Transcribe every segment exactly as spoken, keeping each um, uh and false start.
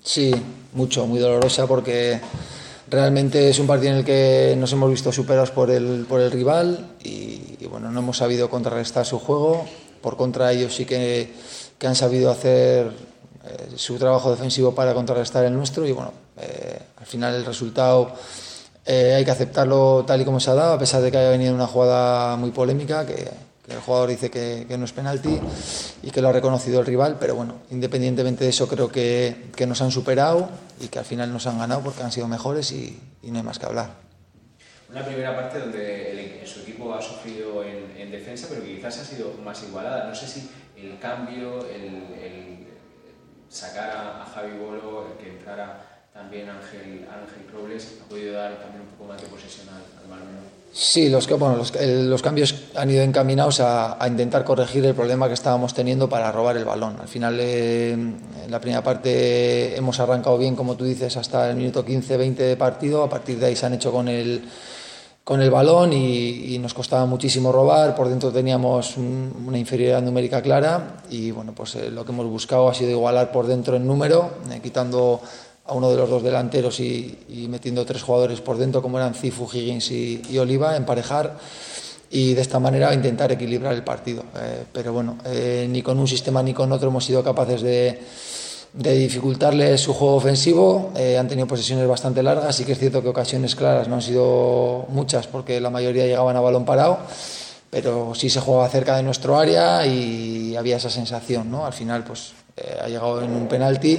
Sí, mucho, muy dolorosa porque realmente es un partido en el que nos hemos visto superados por el, por el rival y, y bueno, no hemos sabido contrarrestar su juego. Por contra, ellos sí que, que han sabido hacer eh, su trabajo defensivo para contrarrestar el nuestro y bueno, eh, al final el resultado eh, hay que aceptarlo tal y como se ha dado, a pesar de que haya venido una jugada muy polémica, que, que el jugador dice que, que no es penalti y que lo ha reconocido el rival, pero bueno, independientemente de eso creo que, que nos han superado y que al final nos han ganado porque han sido mejores y, y no hay más que hablar. Una primera parte donde el, su equipo ha sufrido en, en defensa, pero que quizás ha sido más igualada. No sé si el cambio, el, el sacar a, a Javi Bolo, el que entrara también Ángel, Ángel Robles, ha podido dar también un poco más de posesión al, al Marmenor. Sí, los, bueno, los, el, los cambios han ido encaminados a, a intentar corregir el problema que estábamos teniendo para robar el balón. Al final, eh, en la primera parte hemos arrancado bien, como tú dices, hasta el minuto quince veinte de partido. A partir de ahí se han hecho con el, con el balón y, y nos costaba muchísimo robar. Por dentro teníamos un, una inferioridad numérica clara y bueno, pues eh, lo que hemos buscado ha sido igualar por dentro en número, eh, quitando a uno de los dos delanteros y, y metiendo tres jugadores por dentro como eran Cifu, Higgins y, y Oliva, emparejar y de esta manera intentar equilibrar el partido. Eh, pero bueno, eh, ni con un sistema ni con otro hemos sido capaces de, de dificultarles su juego ofensivo. Eh, han tenido posesiones bastante largas, sí que es cierto que ocasiones claras no han sido muchas porque la mayoría llegaban a balón parado, pero sí se jugaba cerca de nuestro área y había esa sensación, ¿no? Al final pues eh, ha llegado en un penalti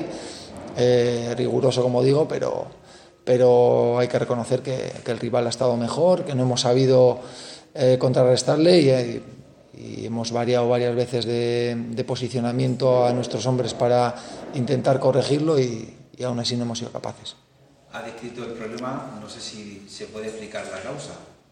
Eh, riguroso, como digo, pero, pero hay que reconocer que, que el rival ha estado mejor, que no hemos sabido eh, contrarrestarle y, y hemos variado varias veces de, de posicionamiento a nuestros hombres para intentar corregirlo y, y aún así no hemos sido capaces. Ha descrito el problema, no sé si se puede explicar la causa.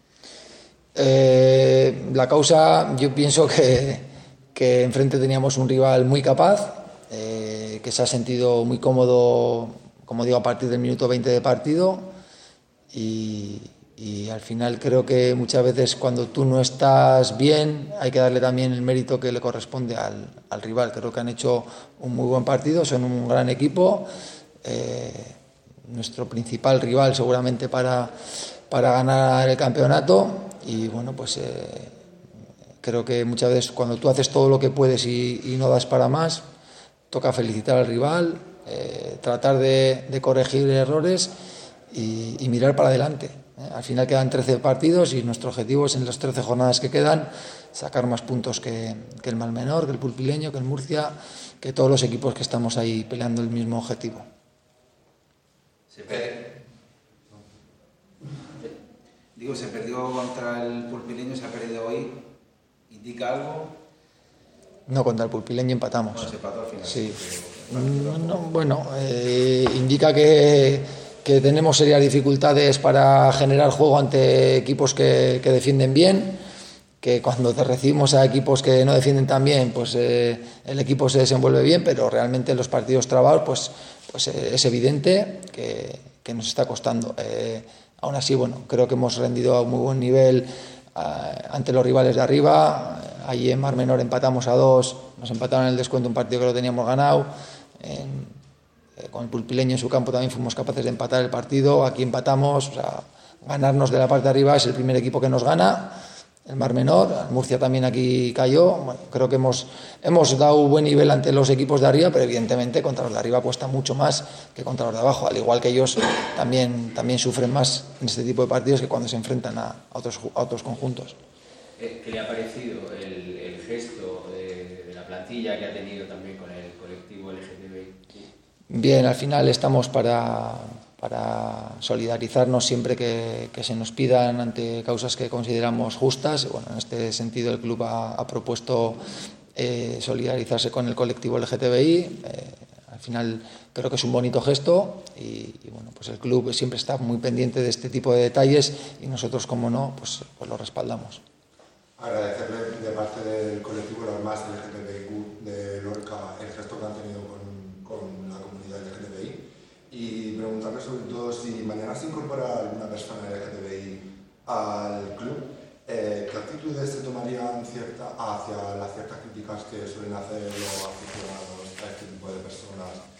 Eh, la causa, yo pienso que, que enfrente teníamos un rival muy capaz, Eh, que se ha sentido muy cómodo, como digo, a partir del minuto veinte de partido y, y al final creo que muchas veces cuando tú no estás bien hay que darle también el mérito que le corresponde al, al rival. Creo que han hecho un muy buen partido, son un gran equipo, eh, nuestro principal rival seguramente para, para ganar el campeonato y bueno, pues eh, creo que muchas veces cuando tú haces todo lo que puedes y, y no das para más, toca felicitar al rival, eh, tratar de, de corregir errores y, y mirar para adelante. ¿eh? Al final quedan trece partidos y nuestro objetivo es en las trece jornadas que quedan sacar más puntos que, que el Marmenor, que el Pulpileño, que el Murcia, que todos los equipos que estamos ahí peleando el mismo objetivo. Se per... Digo, se perdió contra el Pulpileño, se ha perdido hoy. ¿Indica algo? No, contra el Pulpileño empatamos. Bueno, se empató al final. Sí. No, no, bueno, eh, indica que, que tenemos serias dificultades para generar juego ante equipos que, que defienden bien, que cuando te recibimos a equipos que no defienden tan bien, pues eh, el equipo se desenvuelve bien, pero realmente en los partidos trabados, pues, pues eh, es evidente que, que nos está costando. Eh, aún así, bueno, creo que hemos rendido a un muy buen nivel ante los rivales de arriba. Allí en Marmenor empatamos a dos, nos empataron en el descuento un partido que lo teníamos ganado. En, eh, con el Pulpileño en su campo también fuimos capaces de empatar el partido. Aquí empatamos, o sea, ganarnos de la parte de arriba es el primer equipo que nos gana. El Marmenor, el Murcia también aquí cayó. Bueno, creo que hemos, hemos dado buen nivel ante los equipos de arriba, pero evidentemente contra los de arriba cuesta mucho más que contra los de abajo, al igual que ellos también, también sufren más en este tipo de partidos que cuando se enfrentan a, a, otros, a otros conjuntos. ¿Qué le ha parecido el, el gesto de, de la plantilla que ha tenido también con el colectivo L G T B I? Bien, al final estamos para, para solidarizarnos siempre que, que se nos pidan ante causas que consideramos justas. Bueno, en este sentido el club ha, ha propuesto eh, solidarizarse con el colectivo L G T B I. Eh, al final creo que es un bonito gesto y, y bueno, pues el club siempre está muy pendiente de este tipo de detalles y nosotros, como no, pues, pues lo respaldamos. Agradecerle de parte del colectivo Las L G T B I Q de Lorca el gesto que han tenido con, con la comunidad L G T B I y preguntarle sobre todo si mañana se incorpora alguna persona L G T B I al club, eh, ¿qué actitudes se tomarían cierta, hacia las ciertas críticas que suelen hacer los aficionados a este tipo de personas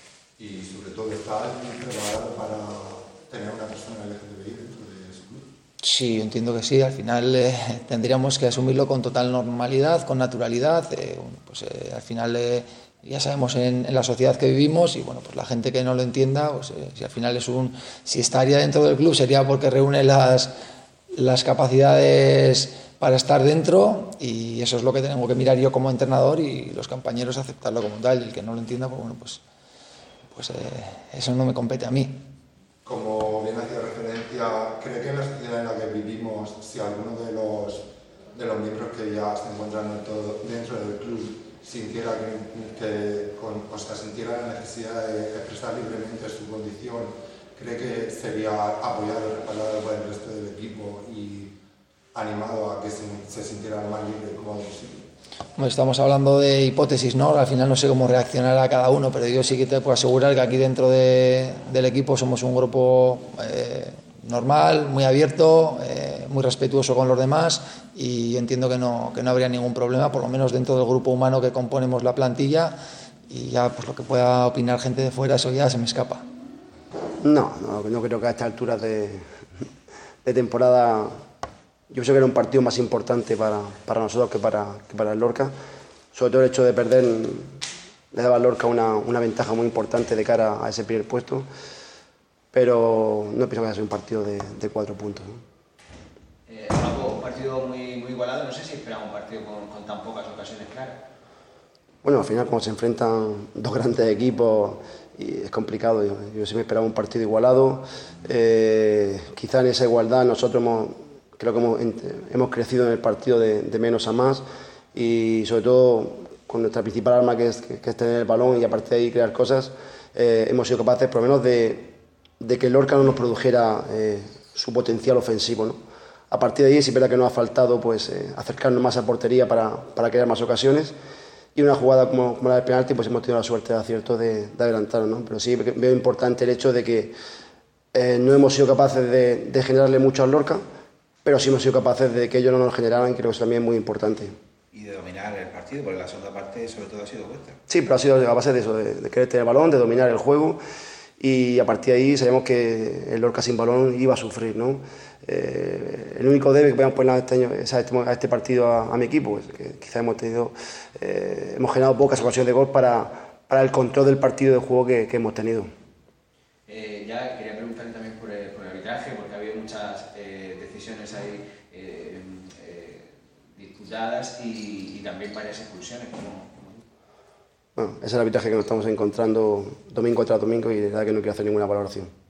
y sobre todo está preparado para tener una persona L G T B I dentro de su club. Sí, yo entiendo que sí. Al final eh, tendríamos que asumirlo con total normalidad, con naturalidad. Eh, bueno, pues eh, al final eh, ya sabemos en, en la sociedad que vivimos y bueno, pues la gente que no lo entienda, pues eh, si al final es un, si estaría dentro del club sería porque reúne las, las capacidades para estar dentro y eso es lo que tengo que mirar yo como entrenador y los compañeros aceptarlo como tal. Y el que no lo entienda, pues bueno, pues, pues eh, eso no me compete a mí. Como bien hacía referencia, ¿cree que en la sociedad en la que vivimos, si alguno de los, de los miembros que ya se encuentran dentro, dentro del club sintiera que, que con, o sea, sintiera la necesidad de expresar libremente su condición, cree que sería apoyado y respaldado por el resto del equipo y animado a que se, se sintiera lo más libre y cómodo posible? Bueno, estamos hablando de hipótesis, ¿no? Al final no sé cómo reaccionará cada uno, pero yo sí que te puedo asegurar que aquí dentro de, del equipo somos un grupo eh, normal, muy abierto, eh, muy respetuoso con los demás y entiendo que no, que no habría ningún problema, por lo menos dentro del grupo humano que componemos la plantilla, y ya pues lo que pueda opinar gente de fuera, eso ya se me escapa. No, no, no creo que a esta altura de, de temporada. Yo creo que era un partido más importante para, para nosotros que para, que para el Lorca. Sobre todo el hecho de perder le daba al Lorca una, una ventaja muy importante de cara a ese primer puesto, pero no pienso que haya sido un partido de, de cuatro puntos, ¿no? Eh, Paco, un partido muy, muy igualado, no sé si esperaba un partido con, con tan pocas ocasiones claras. Bueno, al final como se enfrentan dos grandes equipos y es complicado, yo, yo sí me esperaba un partido igualado, eh, quizá en esa igualdad nosotros hemos... Creo que hemos, hemos crecido en el partido de, de menos a más y sobre todo con nuestra principal arma que es, que es tener el balón y a partir de ahí crear cosas, eh, hemos sido capaces por lo menos de, de que el Lorca no nos produjera eh, su potencial ofensivo, ¿no? A partir de ahí sí es verdad que nos ha faltado pues, eh, acercarnos más a portería para, para crear más ocasiones y una jugada como, como la del penalti pues hemos tenido la suerte de acierto de, de adelantarnos, ¿no? Pero sí veo importante el hecho de que eh, no hemos sido capaces de, de generarle mucho al Lorca, pero sí hemos sido capaces de que ellos no nos generaran y creo que eso también es muy importante. Y de dominar el partido, porque la segunda parte sobre todo ha sido vuestra. Sí, pero ha sido a base de eso, de, de querer tener el balón, de dominar el juego y a partir de ahí sabemos que el Lorca sin balón iba a sufrir, ¿no? Eh, el único debe que podemos poner a este, año, a este, a este partido a, a mi equipo es que quizás hemos tenido, eh, hemos generado pocas ocasiones de gol para, para el control del partido de juego que, que hemos tenido. Eh, ya quería preguntarle también por el, por el arbitraje, porque ha habido muchas eh, decisiones ahí eh, eh, disputadas y, y también varias expulsiones. ¿Cómo? Bueno, ese es el arbitraje que nos estamos encontrando domingo tras domingo y la verdad que no quiero hacer ninguna valoración.